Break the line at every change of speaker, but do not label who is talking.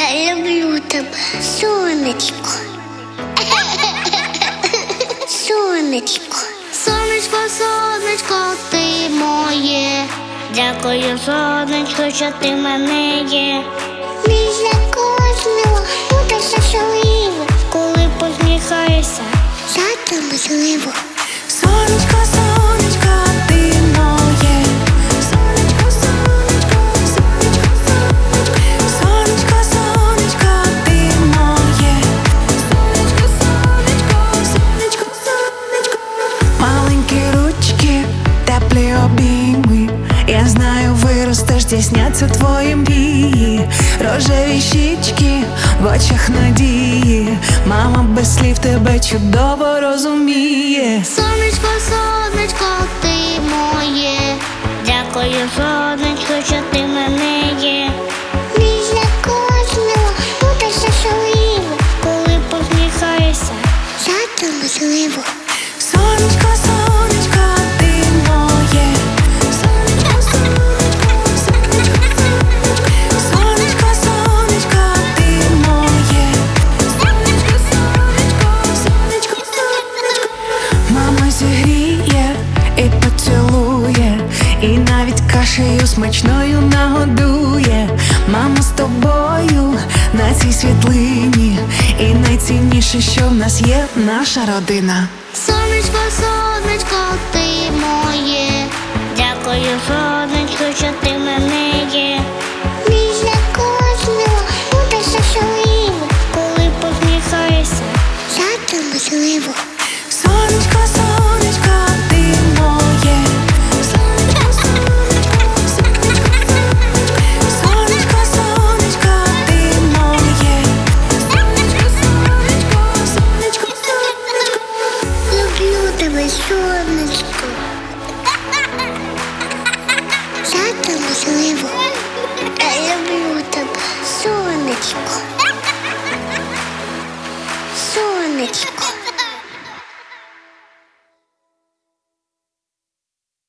Я люблю тебе, сонечко. Сонечко. Сонечко, сонечко, ти моє. Дякую, сонечко, що ти в мене є. Біля кожного буде щасливо, коли посміхаєшся, завтра можливо.
Сонечко, сонечко, ти моє. Сонечко, сонечко, сонечко, сонечко. Сонечко, сонечко, ти моє. Сонечко, сонечко, сонечко, сонечко. Маленькі ручки, теплі обійми. Я знаю, виростеш, здійсняться твої мрії. Рожеві щічки в очах надії. Мама без слів тебе чудово розуміє.
Сонечко, сонечко, ти моє. Дякую, сонечко, що ти в мене є. Біля кожного буде щасливо, коли посміхаєшся, завтра можливо.
Сонечко, сонечко, ти моє. Сонечко, сонечко, сонечко, сонечко. Сонечко, сонечко, ти моє. Сонечко, сонечко, сонечко, сонечко. Мама зігріє і поцілує, і навіть кашею смачною нагодує. Мама з тобою на цій світлині, і найцінніше, що в нас є, наша родина.
Сонечко, сонечко, ти моє. Дякую, сонечко, що ти в мене є. Біля кожного буде щасливо, коли посміхаєшся, завтра можливо.
Сонечко, сонечко, ти моє. Сонечко, сонечко, сонечко, сонечко. Сонечко, сонечко, ти моє. Сонечко, сонечко, сонечко, сонечко.
Люблю тебе, сонечко. Завтра можливо. Я люблю тебе, сонечко. Сонечко.